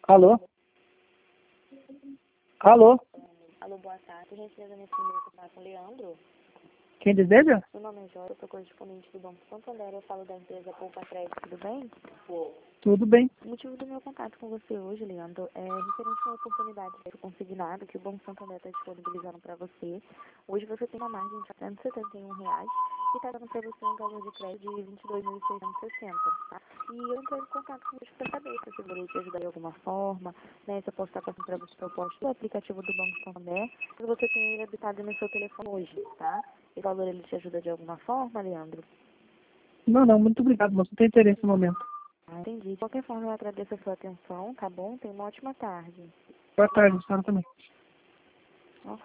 Alô? Alô? Alô, boa tarde. A gente nesse e-mail contar com o Leandro. Quem deseja? Meu nome é Jóia, eu sou correspondente do Banco Santander. Eu falo da empresa Poupa Crédito, tudo bem? Tudo bem. O motivo do meu contato com você hoje, Leandro, é referente a uma oportunidade de consignado que o Banco Santander está disponibilizando para você. Hoje você tem uma margem de R$171 e está dando para você um valor de crédito de R$22.660, tá? E eu entrei em contato com você para saber se eu poderia te ajudar de alguma forma, né? Se eu posso estar passando para você proposta do aplicativo do Banco Santander, se você tem ele habilitado no seu telefone hoje, tá? Esse valor ele te ajuda de alguma forma, Leandro? Não, muito obrigado, moço. Não tem interesse no momento. Ah, entendi. De qualquer forma, eu agradeço a sua atenção, tá bom? Tenha uma ótima tarde. Boa tarde, senhora também.